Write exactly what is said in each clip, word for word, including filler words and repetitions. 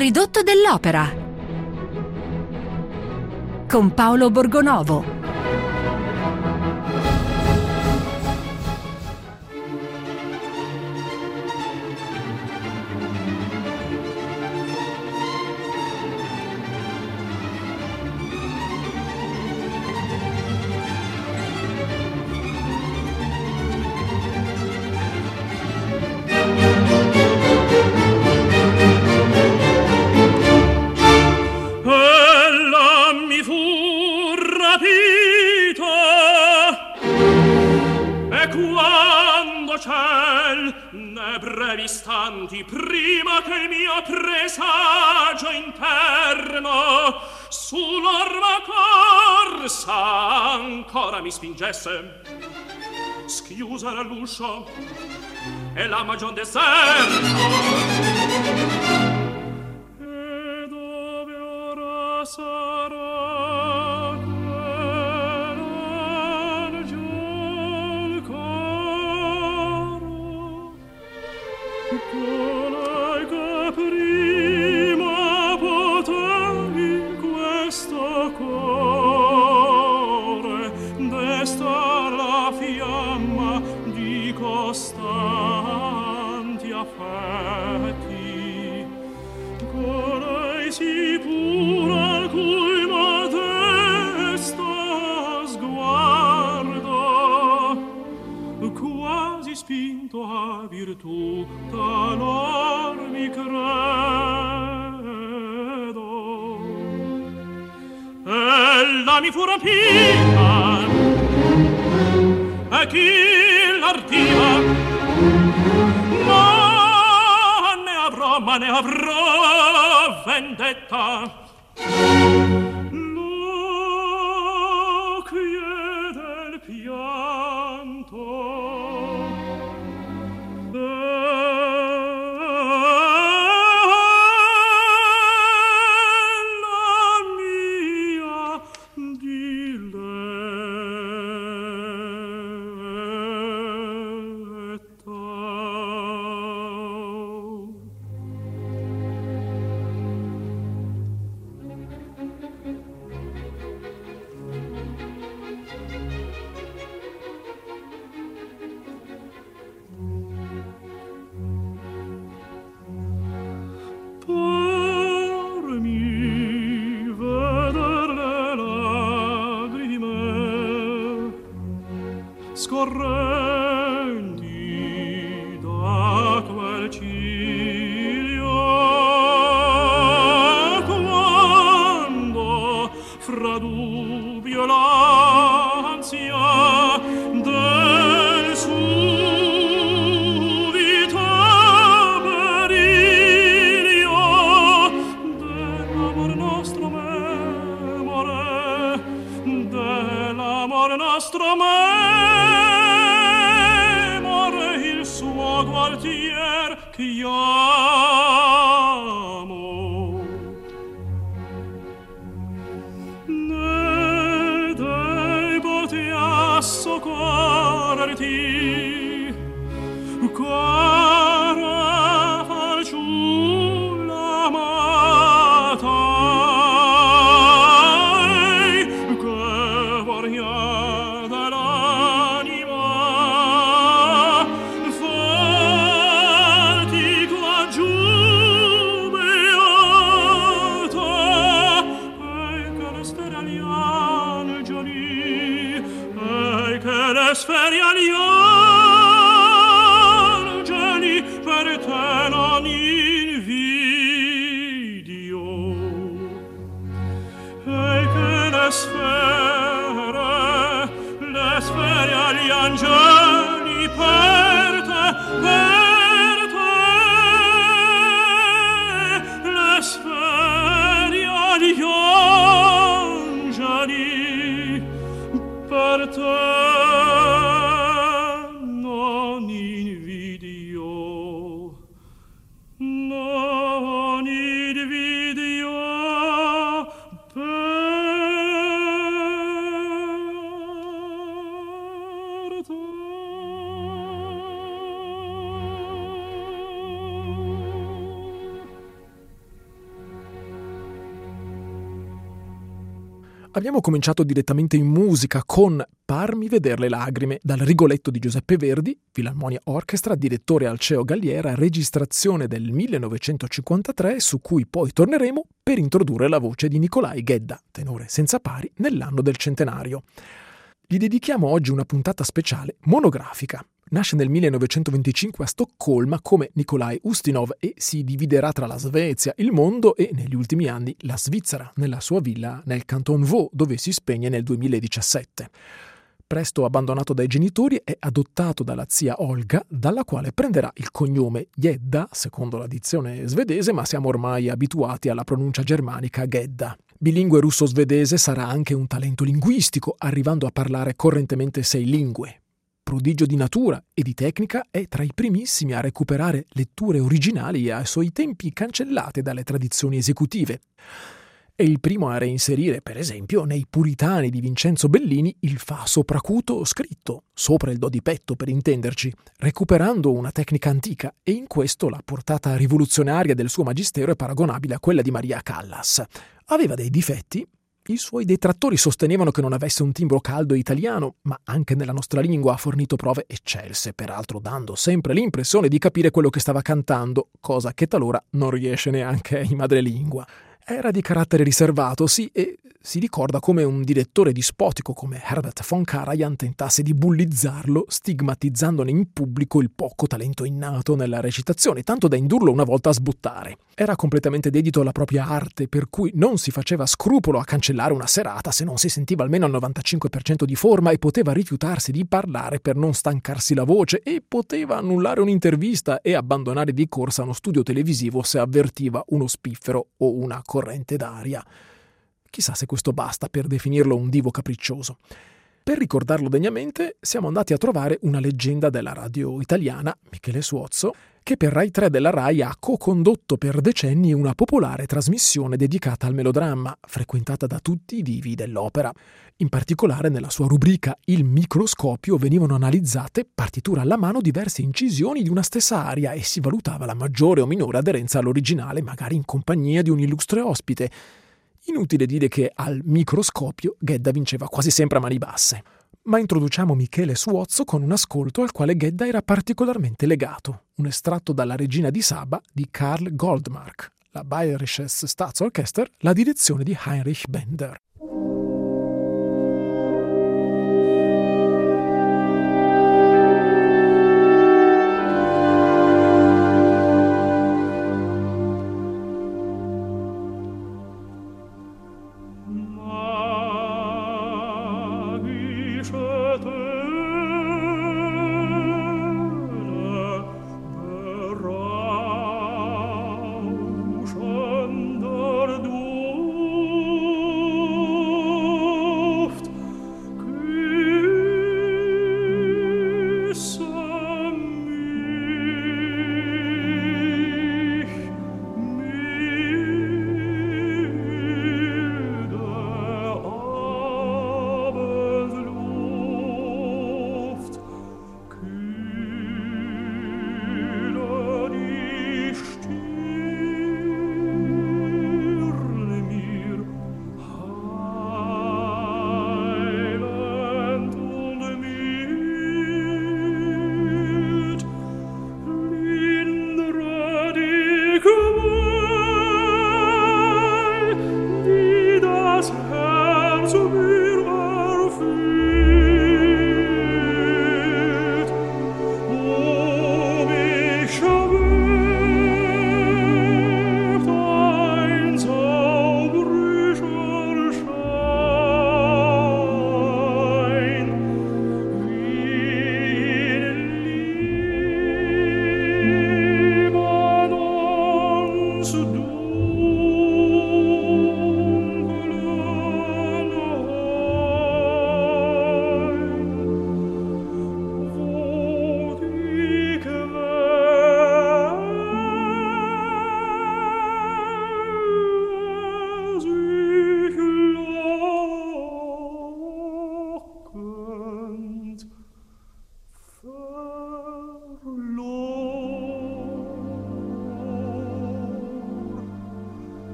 ridotto dell'opera con Paolo Borgonovo. Istanti prima che il mio presagio interno sull'orma corsa ancora mi spingesse, schiusere l'uscio e la magion deserto. E dove ora sarà colei che prima potevi in questo cuore destar la fiamma di costanti affetti, colei si pura al cui modesto sguardo quasi spinto a virtù talor mi credo. Ella mi fu rapita e chi l'ardiva, ma ne avrò, ma ne avrò vendetta. Lo chiede il pianto scorrenti da quel ciglio quando fra dubbio l'ansia del subito periglio dell'amor nostro memore, dell'amor nostro memore guardier chiamo, ne dei potea soccorrerti, cara fanciulla amata, che vorria dell'anima sferi agli angeli per te non invidio, e che le sfere, le sfere agli angeli per te, per te, le sfere agli angeli per te. Abbiamo cominciato direttamente in musica con Parmi veder le lagrime, dal Rigoletto di Giuseppe Verdi, Filarmonia Orchestra, direttore Alceo Galliera, registrazione del millenovecentocinquantatré, su cui poi torneremo per introdurre la voce di Nicolai Gedda, tenore senza pari nell'anno del centenario. Gli dedichiamo oggi una puntata speciale monografica. Nasce nel millenovecentoventicinque a Stoccolma come Nikolaj Ustinov e si dividerà tra la Svezia, il mondo e, negli ultimi anni, la Svizzera, nella sua villa nel Canton Vaud, dove si spegne nel duemiladiciassette. Presto abbandonato dai genitori, è adottato dalla zia Olga, dalla quale prenderà il cognome Gedda, secondo la dizione svedese, ma siamo ormai abituati alla pronuncia germanica Gedda. Bilingue russo-svedese, sarà anche un talento linguistico, arrivando a parlare correntemente sei lingue. Prodigio di natura e di tecnica, è tra i primissimi a recuperare letture originali e ai suoi tempi cancellate dalle tradizioni esecutive. È il primo a reinserire, per esempio, nei Puritani di Vincenzo Bellini il fa sopracuto scritto, sopra il do di petto per intenderci, recuperando una tecnica antica, e in questo la portata rivoluzionaria del suo magistero è paragonabile a quella di Maria Callas. Aveva dei difetti. I suoi detrattori sostenevano che non avesse un timbro caldo e italiano, ma anche nella nostra lingua ha fornito prove eccelse, peraltro dando sempre l'impressione di capire quello che stava cantando, cosa che talora non riesce neanche in madrelingua. Era di carattere riservato, sì, e si ricorda come un direttore dispotico come Herbert von Karajan tentasse di bullizzarlo, stigmatizzandone in pubblico il poco talento innato nella recitazione, tanto da indurlo una volta a sbottare. Era completamente dedito alla propria arte, per cui non si faceva scrupolo a cancellare una serata se non si sentiva almeno al novantacinque per cento di forma, e poteva rifiutarsi di parlare per non stancarsi la voce, e poteva annullare un'intervista e abbandonare di corsa uno studio televisivo se avvertiva uno spiffero o una corrente d'aria. Chissà se questo basta per definirlo un divo capriccioso. Per ricordarlo degnamente siamo andati a trovare una leggenda della radio italiana, Michele Suozzo, che per Rai tre della Rai ha co-condotto per decenni una popolare trasmissione dedicata al melodramma, frequentata da tutti i divi dell'opera. In particolare nella sua rubrica Il microscopio venivano analizzate, partitura alla mano, diverse incisioni di una stessa aria e si valutava la maggiore o minore aderenza all'originale, magari in compagnia di un illustre ospite. Inutile dire che al microscopio Gedda vinceva quasi sempre a mani basse. Ma introduciamo Michele Suozzo con un ascolto al quale Gedda era particolarmente legato, un estratto dalla Regina di Saba di Karl Goldmark, la Bayerisches Staatsorchester, la direzione di Heinrich Bender. Du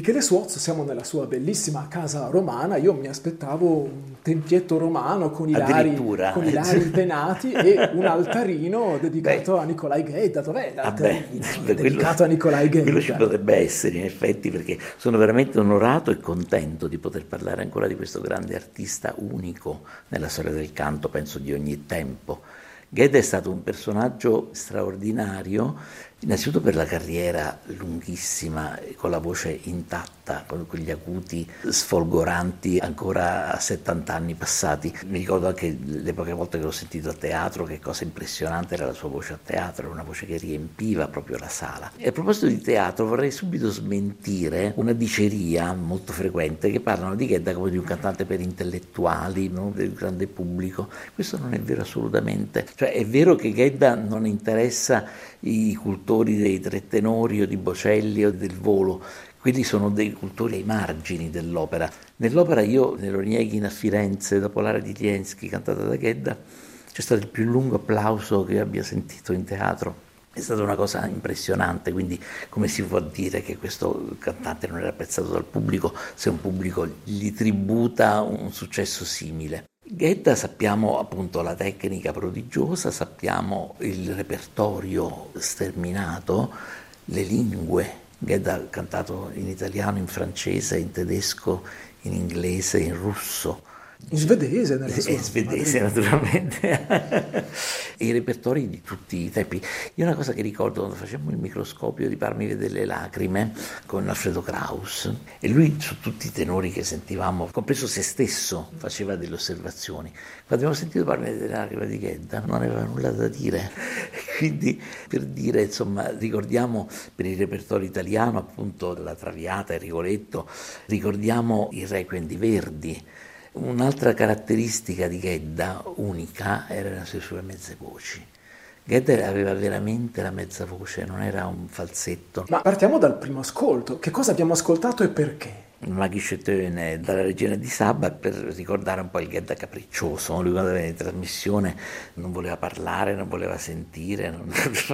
Michele Suozzo, siamo nella sua bellissima casa romana, io mi aspettavo un tempietto romano con i lari, con i lari impenati e un altarino dedicato Beh, a Nicolai Gedda. Dov'è l'altarino vabbè, dedicato quello, a Nicolai Gedda? Quello ci potrebbe essere, in effetti, perché sono veramente onorato e contento di poter parlare ancora di questo grande artista unico nella storia del canto, penso di ogni tempo. Gedda è stato un personaggio straordinario, innanzitutto per la carriera lunghissima, con la voce intatta, con quegli acuti sfolgoranti ancora a settanta anni passati. Mi ricordo anche le poche volte che l'ho sentito a teatro, che cosa impressionante era la sua voce a teatro, era una voce che riempiva proprio la sala. E a proposito di teatro vorrei subito smentire una diceria molto frequente che parlano di Gedda come di un cantante per intellettuali, non del grande pubblico. Questo non è vero assolutamente. Cioè è vero che Gedda non interessa i cultori dei tre tenori o di Bocelli o del Volo, quelli sono dei cultori ai margini dell'opera. Nell'opera io, nell'Onieghin a Firenze, dopo l'area di Liensky cantata da Gedda, c'è stato il più lungo applauso che io abbia sentito in teatro. È stata una cosa impressionante, quindi come si può dire che questo cantante non era apprezzato dal pubblico se un pubblico gli tributa un successo simile? Gedda sappiamo appunto la tecnica prodigiosa, sappiamo il repertorio sterminato, le lingue. Gedda ha cantato in italiano, in francese, in tedesco, in inglese, in russo. In svedese, nella sua in svedese naturalmente. E i repertori di tutti i tempi. Io una cosa che ricordo quando facemmo il microscopio di Parmi vede le lacrime con Alfredo Kraus, e lui su tutti i tenori che sentivamo, compreso se stesso, faceva delle osservazioni. Quando abbiamo sentito Parmi vede le lacrime di Gedda non aveva nulla da dire. Quindi per dire, insomma, ricordiamo per il repertorio italiano appunto la Traviata, il Rigoletto, ricordiamo il Requiem di Verdi. Un'altra caratteristica di Gedda, unica, erano le sue mezze voci. Gedda aveva veramente la mezza voce, non era un falsetto. Ma partiamo dal primo ascolto. Che cosa abbiamo ascoltato e perché? Magische Töne dalla Regina di Saba, per ricordare un po' il Gedda capriccioso. Lui quando venne in trasmissione non voleva parlare, non voleva sentire. Non...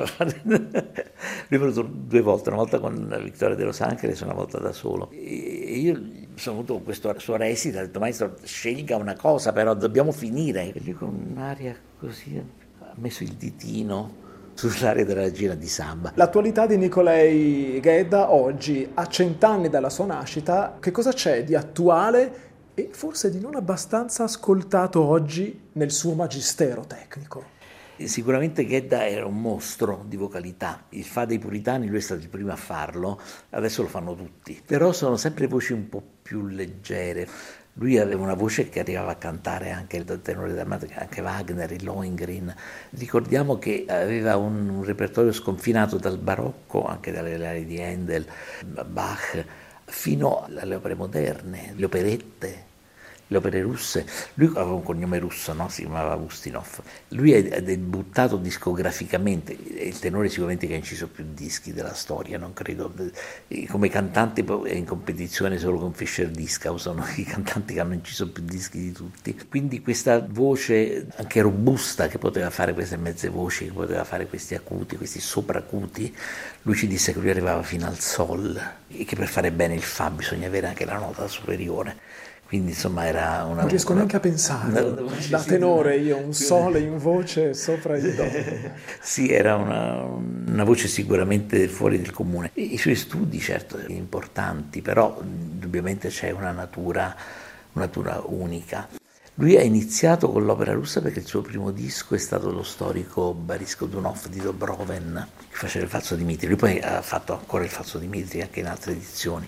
Lui è venuto due volte, una volta con la Vittoria de Los Angeles e una volta da solo. E io sono venuto con questo suo resita, ho detto maestro scelga una cosa però dobbiamo finire. E lui con un'aria così ha messo il ditino sull'aria della Regina di Saba. L'attualità di Nicolai Gedda oggi, a cent'anni dalla sua nascita, che cosa c'è di attuale e forse di non abbastanza ascoltato oggi nel suo magistero tecnico? Sicuramente Gedda era un mostro di vocalità, il Fa dei Puritani, lui è stato il primo a farlo, adesso lo fanno tutti, però sono sempre voci un po' più leggere. Lui aveva una voce che arrivava a cantare anche il tenore d'armata, anche Wagner, il Lohengrin. Ricordiamo che aveva un, un repertorio sconfinato dal barocco, anche dalle aree di Handel, Bach, fino alle opere moderne, le operette, le opere russe. Lui aveva un cognome russo, no? Si chiamava Ustinov. Lui è debuttato discograficamente, è il tenore sicuramente che ha inciso più dischi della storia, non credo. Come cantante è in competizione solo con Fischer Dieskau, sono i cantanti che hanno inciso più dischi di tutti. Quindi questa voce anche robusta che poteva fare queste mezze voci, che poteva fare questi acuti, questi sopracuti, lui ci disse che lui arrivava fino al sol e che per fare bene il Fa bisogna avere anche la nota superiore. Quindi insomma era una... Non riesco una, neanche a pensare, una, una da tenore io, un sole in voce sopra il do. Sì, era una, una voce sicuramente fuori del comune. E i suoi studi certo importanti, però indubbiamente c'è una natura, una natura unica. Lui ha iniziato con l'opera russa perché il suo primo disco è stato lo storico Boris Godunov di Dobroven, che faceva il Falso Dimitri. Lui poi ha fatto ancora il Falso Dimitri anche in altre edizioni.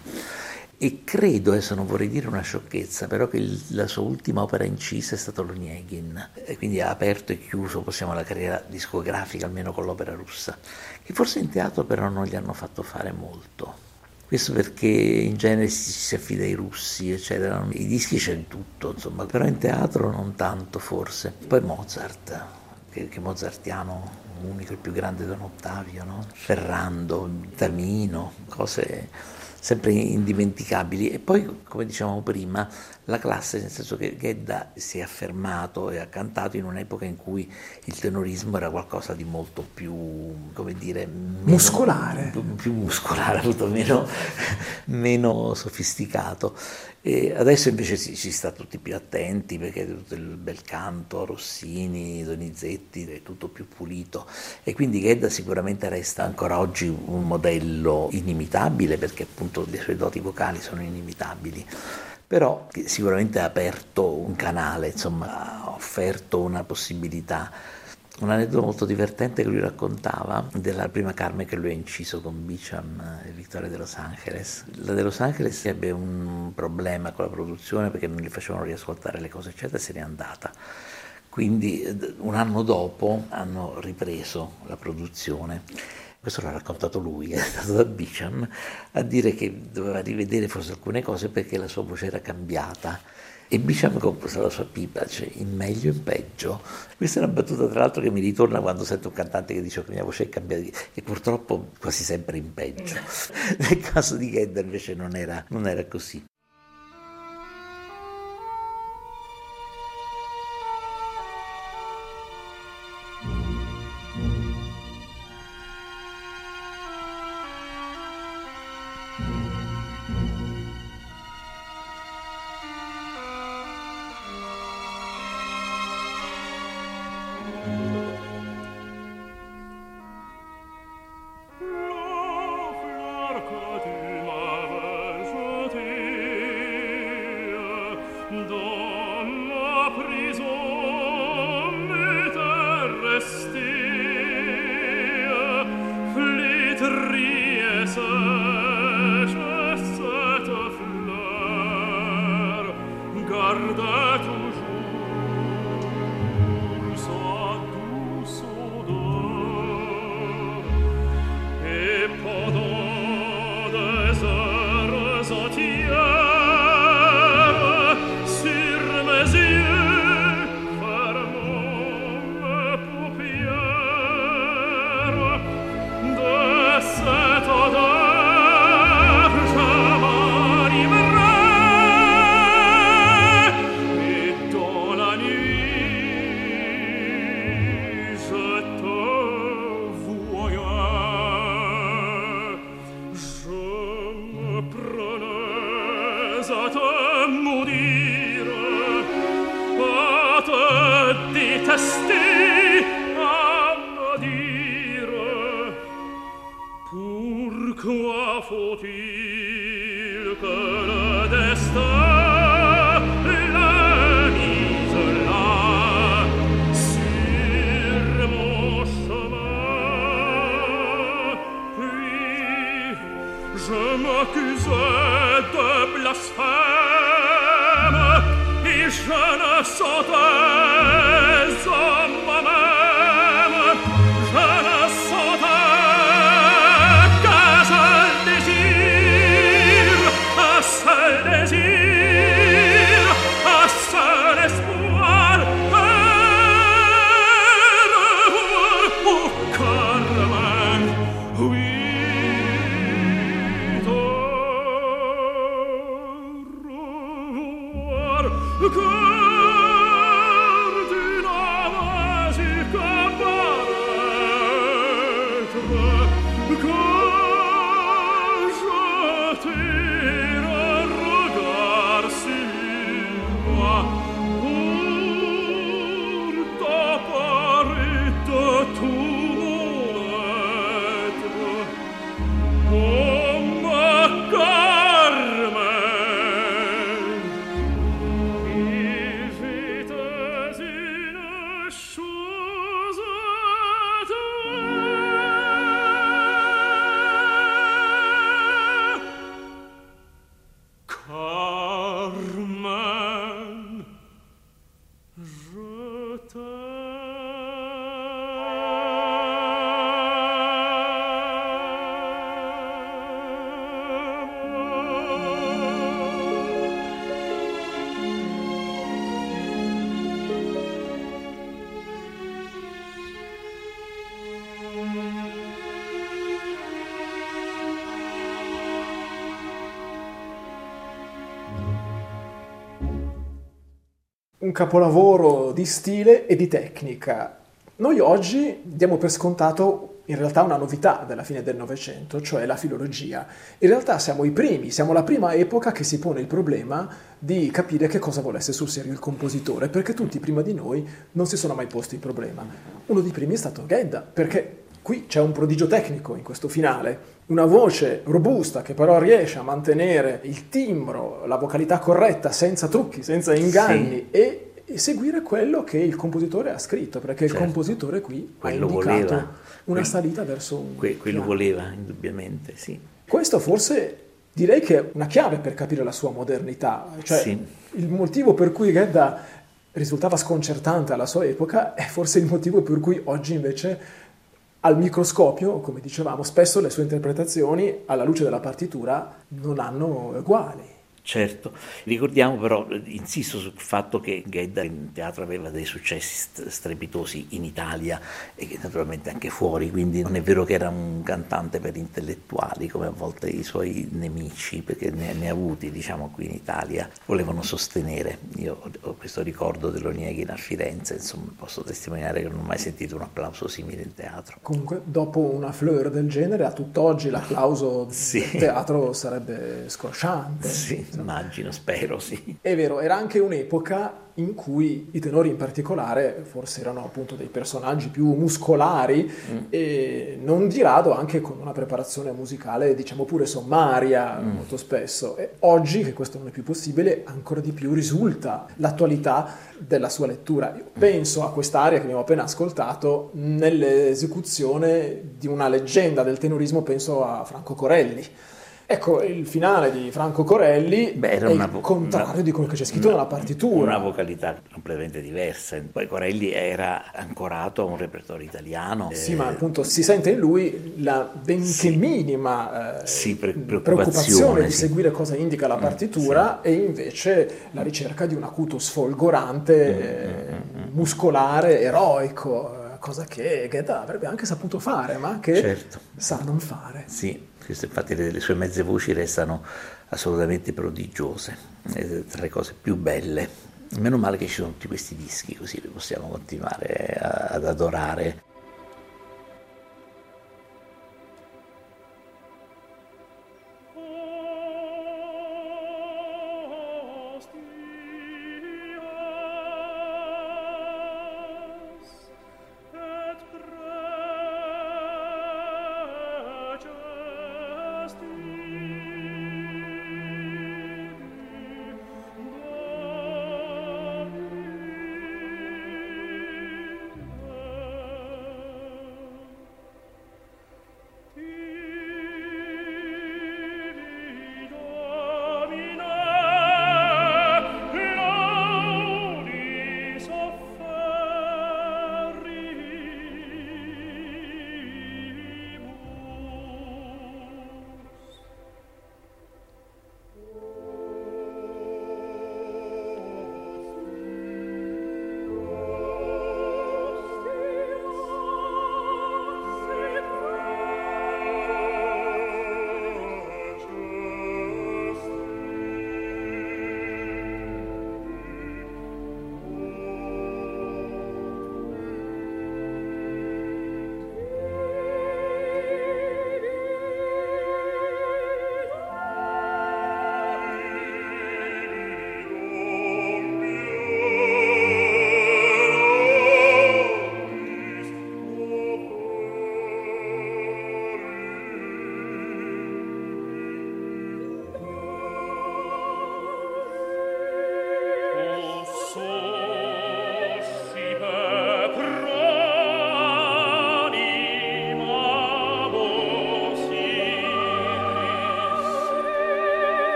E credo, adesso non vorrei dire una sciocchezza, però che il, la sua ultima opera incisa è stato l'Onieghin, e quindi ha aperto e chiuso, possiamo, la carriera discografica, almeno con l'opera russa, che forse in teatro però non gli hanno fatto fare molto. Questo perché in genere si, si affida ai russi, eccetera. I dischi c'è tutto, insomma, però in teatro non tanto forse. Poi Mozart, che, che mozartiano unico, il più grande Don Ottavio, no? Ferrando, Tamino, cose sempre indimenticabili. E poi, come dicevamo prima, la classe, nel senso che Gedda si è affermato e ha cantato in un'epoca in cui il tenorismo era qualcosa di molto più, come dire, meno, muscolare, più, più muscolare, appunto, meno, meno sofisticato. E adesso invece si, ci sta tutti più attenti, perché tutto il bel canto, Rossini, Donizetti, è tutto più pulito, e quindi Gedda sicuramente resta ancora oggi un modello inimitabile, perché appunto le sue doti vocali sono inimitabili, però sicuramente ha aperto un canale, insomma ha offerto una possibilità. Un aneddoto molto divertente che lui raccontava della prima Carmen che lui ha inciso con Beecham e Victoria de Los Angeles. La de Los Angeles ebbe un problema con la produzione perché non gli facevano riascoltare le cose eccetera, e se n'è andata. Quindi un anno dopo hanno ripreso la produzione. Questo l'ha raccontato lui, è stato da Beecham a dire che doveva rivedere forse alcune cose perché la sua voce era cambiata. E Beecham compose la sua pipa, cioè in meglio e in peggio. Questa è una battuta tra l'altro che mi ritorna quando sento un cantante che dice che la mia voce è cambiata, e purtroppo quasi sempre in peggio. Nel caso di Gedda invece non era, non era così. un capolavoro di stile e di tecnica. Noi oggi diamo per scontato in realtà una novità della fine del Novecento, cioè la filologia. In realtà siamo i primi, siamo la prima epoca che si pone il problema di capire che cosa volesse sul serio il compositore, perché tutti prima di noi non si sono mai posti il problema. Uno dei primi è stato Gedda, perché qui c'è un prodigio tecnico in questo finale, una voce robusta che però riesce a mantenere il timbro, la vocalità corretta, senza trucchi, senza inganni, sì. e seguire quello che il compositore ha scritto, perché certo. il compositore qui quello ha indicato voleva. una salita verso un que- quello piano. voleva, indubbiamente, sì. Questo forse direi che è una chiave per capire la sua modernità, cioè sì. il motivo per cui Gedda risultava sconcertante alla sua epoca è forse il motivo per cui oggi invece al microscopio, come dicevamo, spesso le sue interpretazioni alla luce della partitura non hanno uguali. Certo, ricordiamo però, insisto sul fatto che Gedda in teatro aveva dei successi strepitosi in Italia e naturalmente anche fuori, quindi non è vero che era un cantante per intellettuali come a volte i suoi nemici, perché ne, ne ha avuti, diciamo, qui in Italia, volevano sostenere. Io ho questo ricordo dell'Oneghin a Firenze, insomma posso testimoniare che non ho mai sentito un applauso simile in teatro. Comunque dopo una fleur del genere a tutt'oggi l'applauso sì. del teatro sarebbe scosciante. Sì. Immagino, spero, sì. È vero, era anche un'epoca in cui i tenori in particolare forse erano appunto dei personaggi più muscolari mm. e non di rado anche con una preparazione musicale diciamo pure sommaria mm. molto spesso. E oggi che questo non è più possibile ancora di più risulta l'attualità della sua lettura. Io penso a quest'aria che abbiamo appena ascoltato nell'esecuzione di una leggenda del tenorismo, penso a Franco Corelli. Ecco, il finale di Franco Corelli Beh, era è una, il contrario una, di quello che c'è scritto una, nella partitura. Una vocalità completamente diversa. Poi Corelli era ancorato a un repertorio italiano. Sì, eh, ma appunto si sente in lui la benché sì, minima eh, sì, pre- preoccupazione, preoccupazione di sì. seguire cosa indica la partitura sì. e invece la ricerca di un acuto sfolgorante, mm, eh, mm, mm, muscolare, eroico, cosa che Gedda avrebbe anche saputo fare, ma che certo. sa non fare. Sì. Infatti le, le sue mezze voci restano assolutamente prodigiose, tra le cose più belle. Meno male che ci sono tutti questi dischi, così li possiamo continuare a, ad adorare.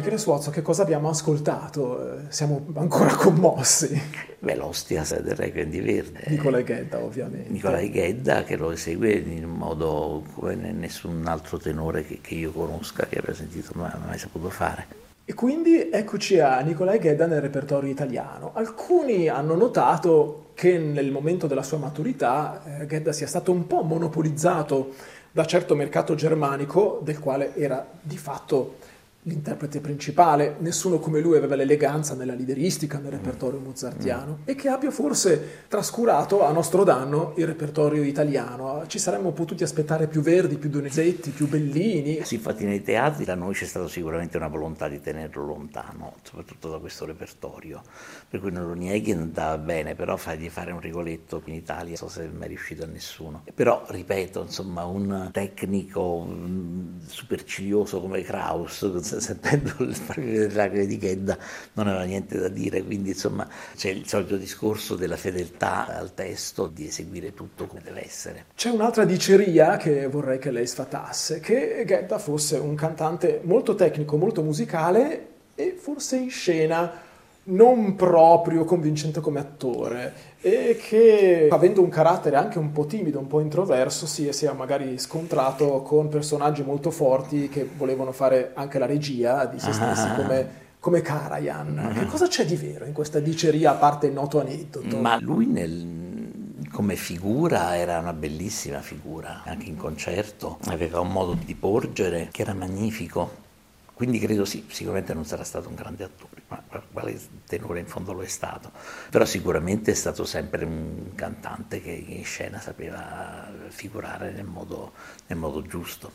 Michele Suozzo, che cosa abbiamo ascoltato? Siamo ancora commossi. Beh, l'Ostia del Requiem di Verdi. Nicolai Ghedda, ovviamente. Nicolai Ghedda, che lo esegue in un modo come nessun altro tenore che, che io conosca, che abbia sentito, ma non ha mai saputo fare. E quindi eccoci a Nicolai Ghedda nel repertorio italiano. Alcuni hanno notato che nel momento della sua maturità eh, Ghedda sia stato un po' monopolizzato da certo mercato germanico, del quale era di fatto l'interprete principale. Nessuno come lui aveva l'eleganza nella lideristica, nel repertorio mozartiano, mm. e che abbia forse trascurato a nostro danno il repertorio italiano. Ci saremmo potuti aspettare più Verdi, più Donizetti, più Bellini. Sì, infatti nei teatri da noi c'è stata sicuramente una volontà di tenerlo lontano, soprattutto da questo repertorio, per cui non lo nieghi, andava bene, però fargli fare un Rigoletto in Italia non so se è mai riuscito a nessuno. Però, ripeto, insomma, un tecnico mh, supercilioso come Krauss, sentendo il Farmi vedere le lacrime di Ghedda, non aveva niente da dire, quindi insomma c'è il solito discorso della fedeltà al testo, di eseguire tutto come deve essere. C'è un'altra diceria che vorrei che lei sfatasse, che Ghedda fosse un cantante molto tecnico, molto musicale e forse in scena non proprio convincente come attore, e che avendo un carattere anche un po' timido, un po' introverso, si sia magari scontrato con personaggi molto forti che volevano fare anche la regia di se stessi, ah. come, come Karajan. Ah. Che cosa c'è di vero in questa diceria, a parte il noto aneddoto? Ma lui nel... come figura era una bellissima figura, anche in concerto aveva un modo di porgere che era magnifico. Quindi credo sì, sicuramente non sarà stato un grande attore, ma quale tenore in fondo lo è stato. Però sicuramente è stato sempre un cantante che in scena sapeva figurare nel modo, nel modo giusto.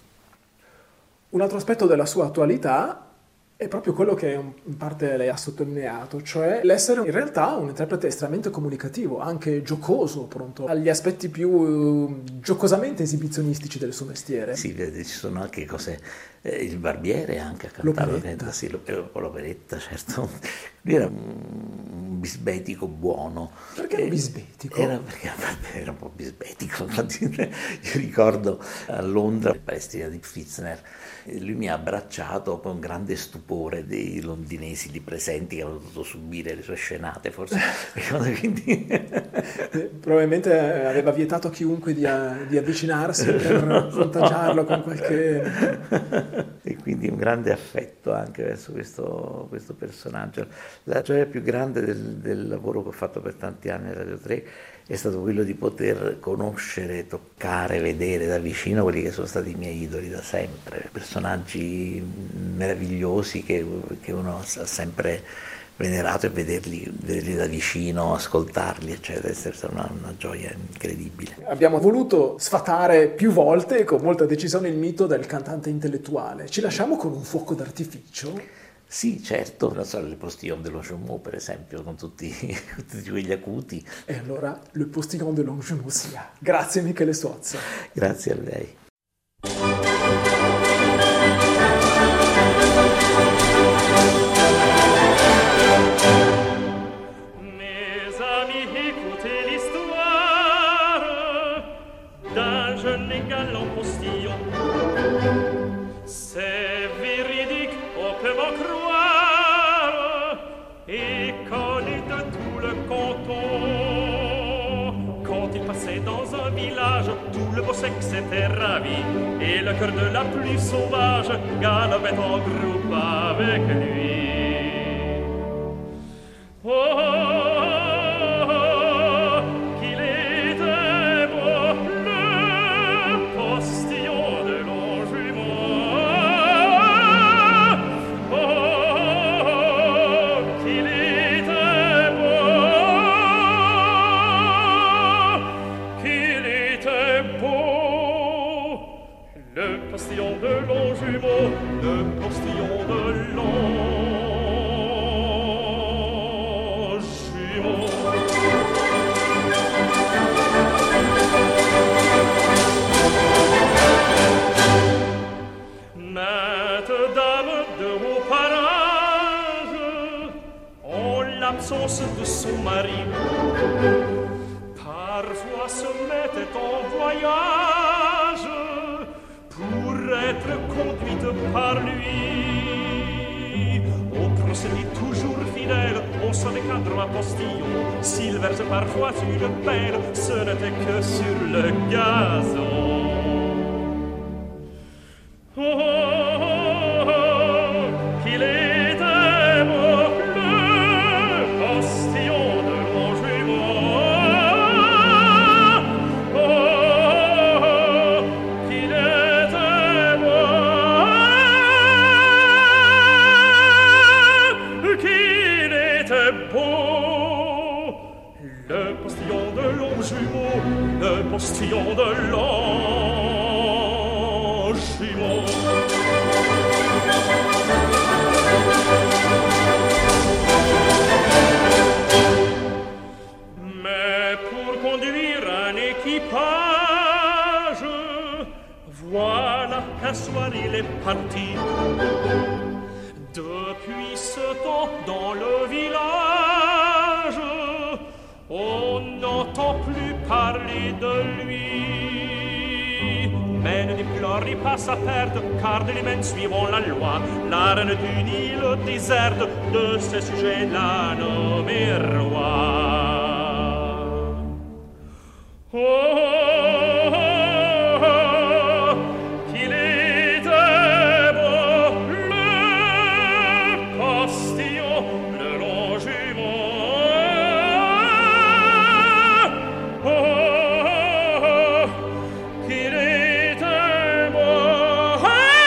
Un altro aspetto della sua attualità è proprio quello che in parte lei ha sottolineato, cioè l'essere in realtà un interprete estremamente comunicativo, anche giocoso, pronto agli aspetti più giocosamente esibizionistici del suo mestiere. Sì, vedi, ci sono anche cose, eh, il Barbiere anche a cantare l'operetta, sì, l'operetta, certo. Lui era un bisbetico buono. Perché un bisbetico? Era perché era un po' bisbetico. Io ricordo a Londra, in Palestina di Pfitzner, lui mi ha abbracciato con grande stupore dei londinesi lì presenti che avevano dovuto subire le sue scenate, forse. Quindi... Probabilmente aveva vietato a chiunque di, di avvicinarsi per contagiarlo con qualche... E quindi un grande affetto anche verso questo, questo personaggio. La gioia più grande del, del lavoro che ho fatto per tanti anni a Radio tre è stato quello di poter conoscere, toccare, vedere da vicino quelli che sono stati i miei idoli da sempre, personaggi meravigliosi che, che uno ha sempre venerato, e vederli, vederli da vicino, ascoltarli, eccetera, è stata una, una gioia incredibile. Abbiamo voluto sfatare più volte con molta decisione il mito del cantante intellettuale. Ci lasciamo con un fuoco d'artificio? Sì, certo, non so, le Postillon de Longjumeau, per esempio, con tutti, tutti quegli acuti. E allora, le Postillon de Longjumeau sia. Grazie Michele Suozzo. Grazie a lei. Mes amis, écoutez l'histoire d'un jeune et galant postillon. C'est véridique, on peut m'en croire, et connu de tout le canton. Quand il passait dans un village, tout le beau sexe était ravi, et le cœur de la plus sauvage galopait en groupe avec lui. Oh, oh, oh, qu'il était beau, le postillon de Longjumeau. Oh, oh, oh, qu'il était beau, qu'il était beau, le postillon de Longjumeau, le postillon de Longjumeau. De son mari, parfois se mettait en voyage pour être conduite par lui. celui toujours fidèle au son des cadres à postillon. S'il verse parfois une pelle, ce n'était que sur le gazon. Oh, oh, oh, oh, qu'il était beau, le postillon de Longjumeau. Oh, oh, oh, qu'il était beau, qu'il était beau, le postillon de Longjumeau, le postillon de Longjumeau. Mais pour conduire un équipage, voilà qu'un soir il est parti. Depuis ce temps, dans le village, on n'entend plus parler de lui. Mais ne déplorez pas sa perte, car de l'humaine suivons la loi. La reine du Nil déserte, de ses sujets la nommé roi. Oh, oh, oh, oh, qu'il était beau, le postillon de Longjumeau. Oh, oh, oh, qu'il était beau,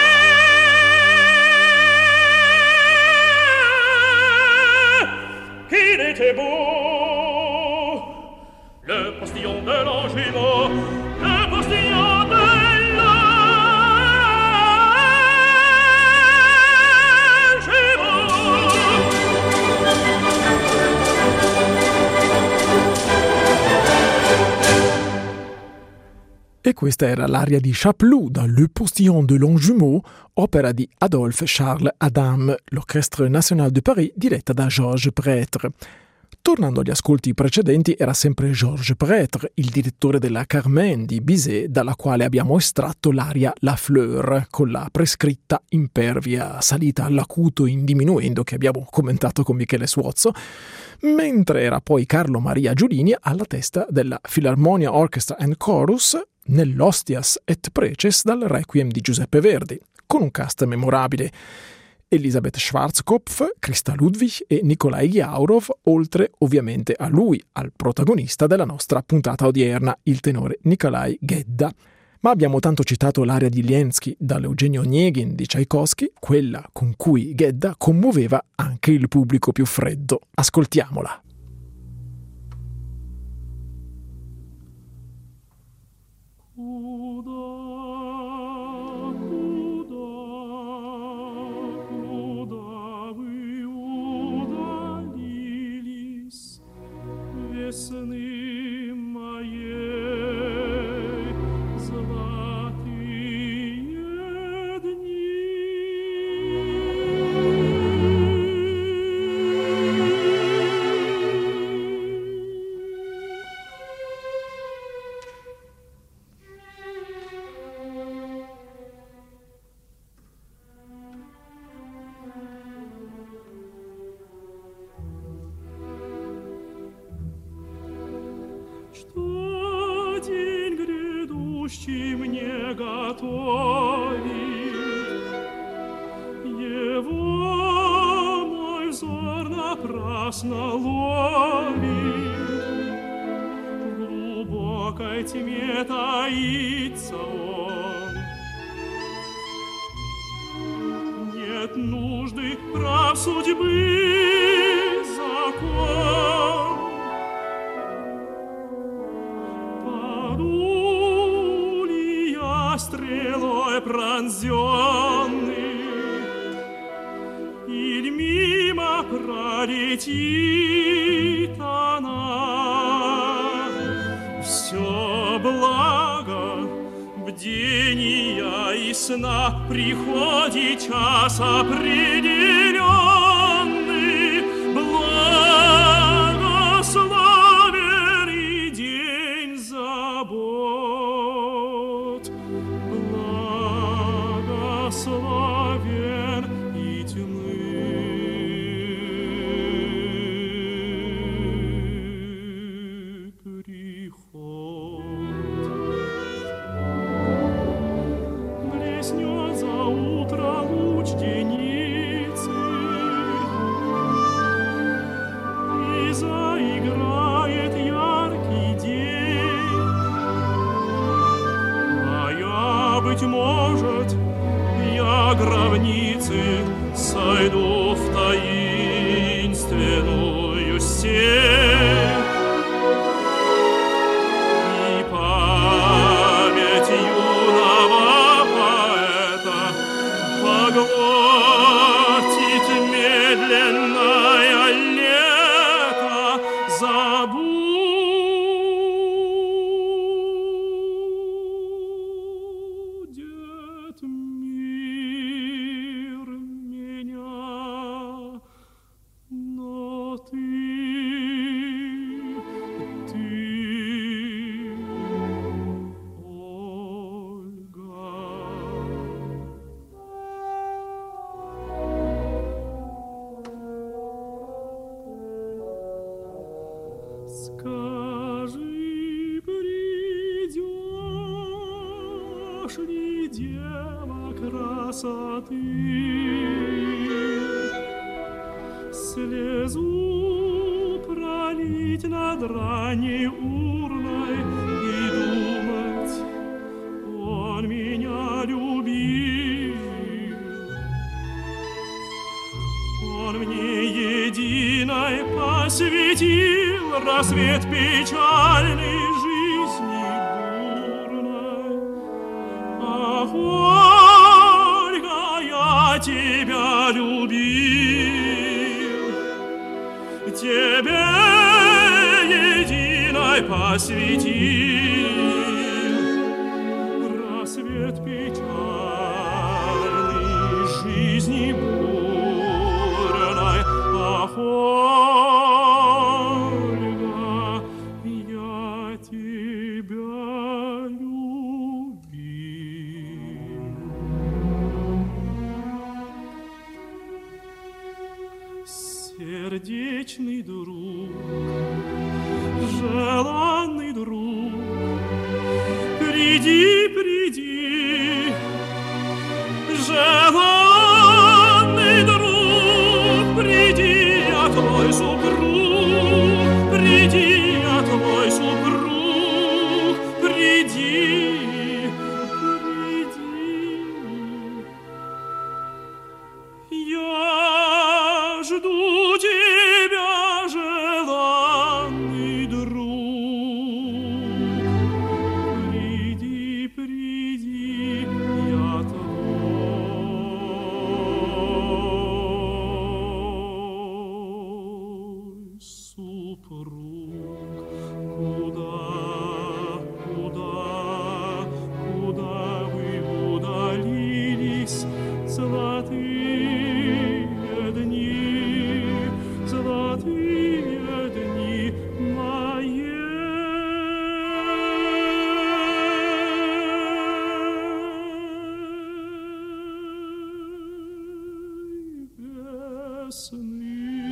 qu'il était beau, le postillon de Longjumeau, le postillon de E questa era l'aria di Chapeloud da Le Postillon de Longjumeau, opera di Adolphe Charles Adam, l'Orchestre National de Paris diretta da Georges Prêtre. Tornando agli ascolti precedenti, era sempre Georges Prêtre, il direttore della Carmen di Bizet, dalla quale abbiamo estratto l'aria La Fleur, con la prescritta impervia salita all'acuto in diminuendo che abbiamo commentato con Michele Suozzo, mentre era poi Carlo Maria Giulini alla testa della Philharmonia Orchestra and Chorus nell'Ostias et Preces dal Requiem di Giuseppe Verdi, con un cast memorabile: Elisabeth Schwarzkopf, Christa Ludwig e Nikolai Ghiaurov, oltre ovviamente a lui, al protagonista della nostra puntata odierna, il tenore Nikolai Gedda. Ma abbiamo tanto citato l'aria di Liensky dall'Eugenio Onegin di Tchaikovsky, quella con cui Gedda commuoveva anche il pubblico più freddo. Ascoltiamola. Весны моей золотые дни. Что день грядущий мне готовит, его мой взор напрасно ловит. В глубокой тьме таится он. Нет нужды прав судьбы закон. Паду ли я стрелой пронзенный, или мимо пролетит она? Все благо бдения и сна приходит час определенный. Благословен и день забот, благословен и тьмы. Блеснет за утро луч деницы, и заиграет яркий день. А я, быть может, я гробницы сойду в таинственную сеть. Поглотит медленное лето, забудет мир меня, но ты, ты, Ольга. Скажи, придешь ли, дева красоты, слезу пролить над ранней урной и думать, он меня любил, он мне единой посвятил рассвет печальной жизни бурной. Ах, Ольга, я тебя любил, тебе единой посвятил рассвет печальной жизни бурной. Ах, сердечный друг, желанный друг, приди, приди, желанный друг, приди, я твой супруг, приди, я твой супруг, приди, приди. Я жду тебя, желанный друг. Приди, приди, я твой супруг. Куда, куда, куда вы удалились, золотые дни, золотые дни моей весны.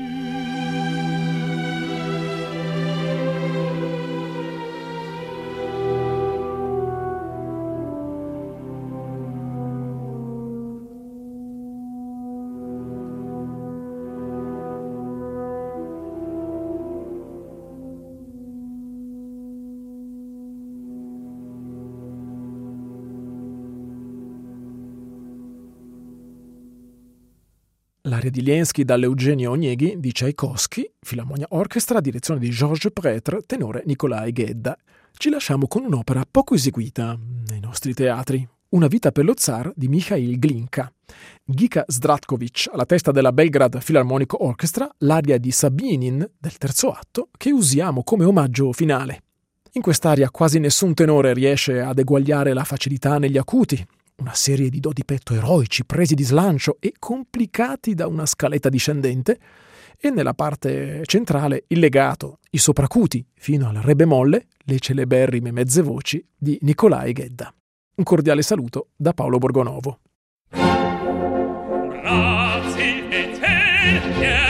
L'aria di Lenski dall'Eugenio Oneghi di Tchaikovsky, Filarmonia Orchestra, direzione di Georges Prêtre, tenore Nikolai Gedda. Ci lasciamo con un'opera poco eseguita nei nostri teatri, Una vita per lo zar di Mikhail Glinka. Gika Zdratkovic alla testa della Belgrad Philharmonic Orchestra, l'aria di Sabinin del terzo atto che usiamo come omaggio finale. In quest'aria quasi nessun tenore riesce ad eguagliare la facilità negli acuti, una serie di do di petto eroici presi di slancio e complicati da una scaletta discendente, e nella parte centrale il legato, i sopracuti, fino al re bemolle, le celeberrime mezze voci di Nikolai Gedda. Un cordiale saluto da Paolo Borgonovo.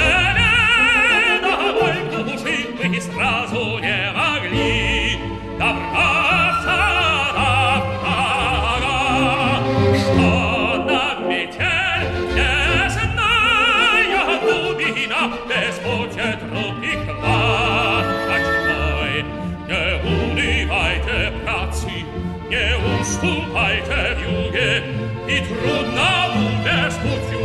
Да Stupajte w juge i trudna bude spuciu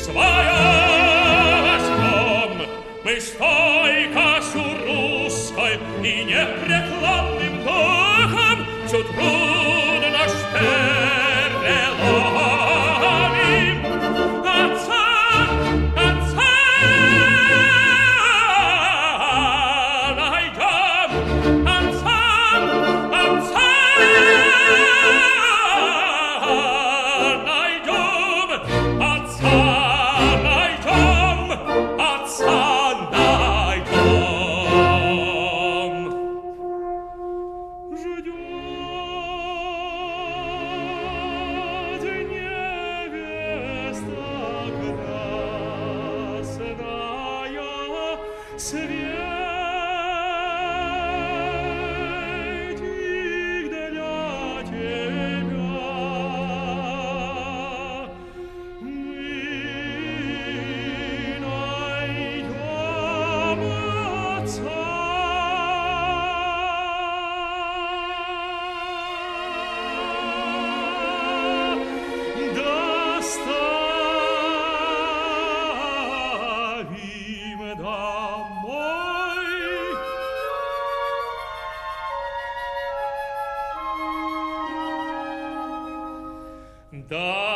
svoja snom. My stojka su ruskoj i neprekladnim duhom su trudno šperelanim. A car, a car, najdom, a car, a car, najdom, a car, najdom, a car, najdom. Ждет невеста красная, светик для тебя. Мы найдем отца. Доставим домой. Да